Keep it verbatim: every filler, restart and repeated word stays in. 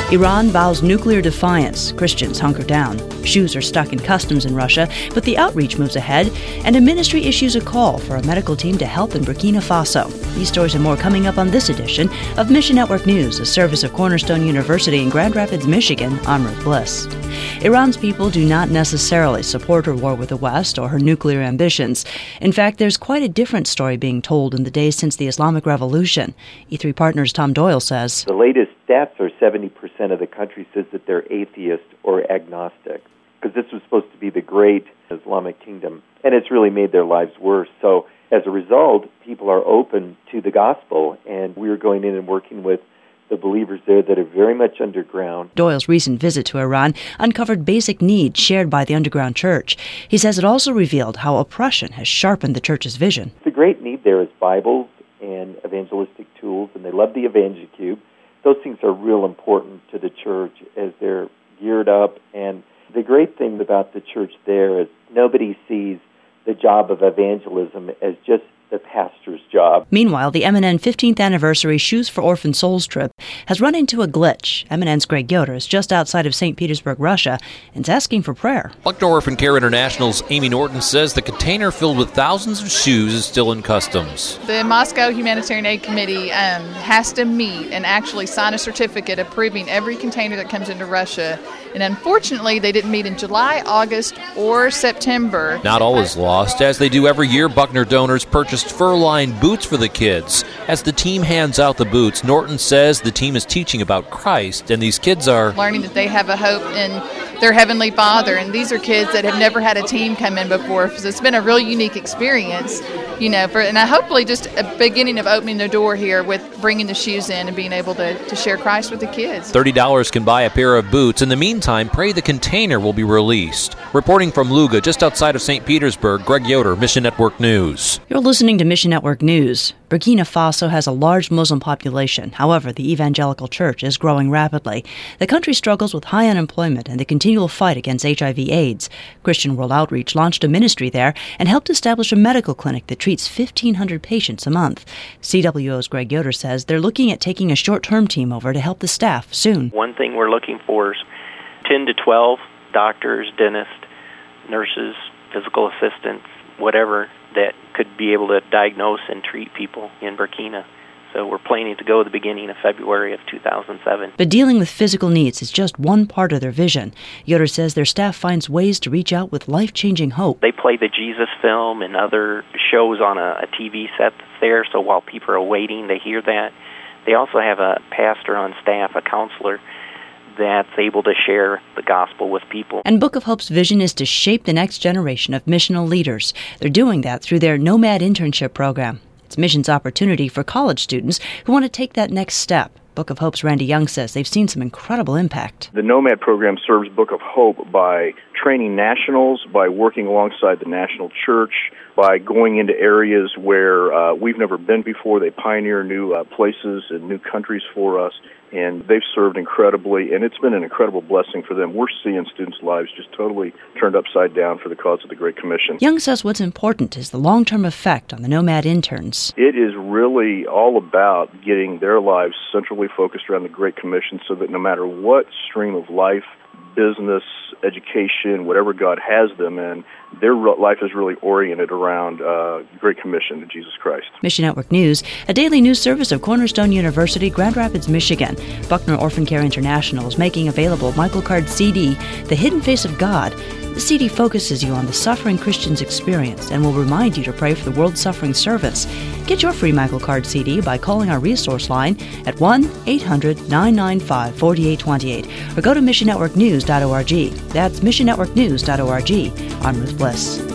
Iran vows nuclear defiance. Christians hunker down. Shoes are stuck in customs in Russia, but the outreach moves ahead, and a ministry issues a call for a medical team to help in Burkina Faso. These stories and more coming up on this edition of Mission Network News, a service of Cornerstone University in Grand Rapids, Michigan. I'm Ruth Bliss. Iran's people do not necessarily support her war with the West or her nuclear ambitions. In fact, there's quite a different story being told in the days since the Islamic Revolution. E three Partners' Tom Doyle says, the latest stats are seventy percent of the country says that they're atheist or agnostic, because this was supposed to be the great Islamic kingdom, and it's really made their lives worse. So as a result, people are open to the gospel, and we're going in and working with the believers there that are very much underground. Doyle's recent visit to Iran uncovered basic needs shared by the underground church. He says it also revealed how oppression has sharpened the church's vision. The great need there is Bibles and evangelistic tools, and they love the EvangeCube. Those things are real important to the church as they're geared up. And the great thing about the church there is nobody sees the job of evangelism as just the pastor's job. Meanwhile, the M N N fifteenth anniversary Shoes for Orphan Souls trip has run into a glitch. M N N's Greg Yoder is just outside of Saint Petersburg, Russia, and is asking for prayer. Buckner Orphan Care International's Amy Norton says the container filled with thousands of shoes is still in customs. The Moscow Humanitarian Aid Committee um, has to meet and actually sign a certificate approving every container that comes into Russia. And unfortunately, they didn't meet in July, August, or September. Not all is lost. As they do every year, Buckner donors purchased fur-lined boots for the kids. As the team hands out the boots, Norton says the team is teaching about Christ, and these kids are learning that they have a hope in their Heavenly Father. And these are kids that have never had a team come in before. So it's been a real unique experience, you know, for, and I hopefully just a beginning of opening the door here with bringing the shoes in and being able to, to share Christ with the kids. thirty dollars can buy a pair of boots. In the meantime, pray the container will be released. Reporting from Luga, just outside of Saint Petersburg, Greg Yoder, Mission Network News. You're listening to Mission Network News. Burkina Faso has a large Muslim population. However, the evangelical church is growing rapidly. The country struggles with high unemployment and the continual fight against H I V AIDS. Christian World Outreach launched a ministry there and helped establish a medical clinic that treats fifteen hundred patients a month. C W O's Greg Yoder says they're looking at taking a short-term team over to help the staff soon. One thing we're looking for is ten to twelve doctors, dentists, nurses, physical assistants, whatever, that could be able to diagnose and treat people in Burkina. So we're planning to go at the beginning of February of two thousand seven. But dealing with physical needs is just one part of their vision. Yoder says their staff finds ways to reach out with life-changing hope. They play the Jesus film and other shows on a, a T V set that's there, so while people are waiting, they hear that. They also have a pastor on staff, a counselor, that's able to share the gospel with people. And Book of Hope's vision is to shape the next generation of missional leaders. They're doing that through their Nomad internship program. It's missions opportunity for college students who want to take that next step. Book of Hope's Randy Young says they've seen some incredible impact. The Nomad program serves Book of Hope by training nationals, by working alongside the national church, by going into areas where uh, we've never been before. They pioneer new uh, places and new countries for us, and they've served incredibly, and it's been an incredible blessing for them. We're seeing students' lives just totally turned upside down for the cause of the Great Commission. Young says what's important is the long-term effect on the Nomad interns. It is really all about getting their lives centrally focused around the Great Commission so that no matter what stream of life, business, education, whatever God has them in, their life is really oriented around uh, Great Commission to Jesus Christ. Mission Network News, a daily news service of Cornerstone University, Grand Rapids, Michigan. Buckner Orphan Care International is making available Michael Card's C D, The Hidden Face of God. The C D focuses you on the suffering Christian's experience and will remind you to pray for the World Suffering Service. Get your free Michael Card C D by calling our resource line at one eight hundred nine nine five four eight two eight or go to mission network news dot org. That's mission network news dot org. I'm Ruth Bliss.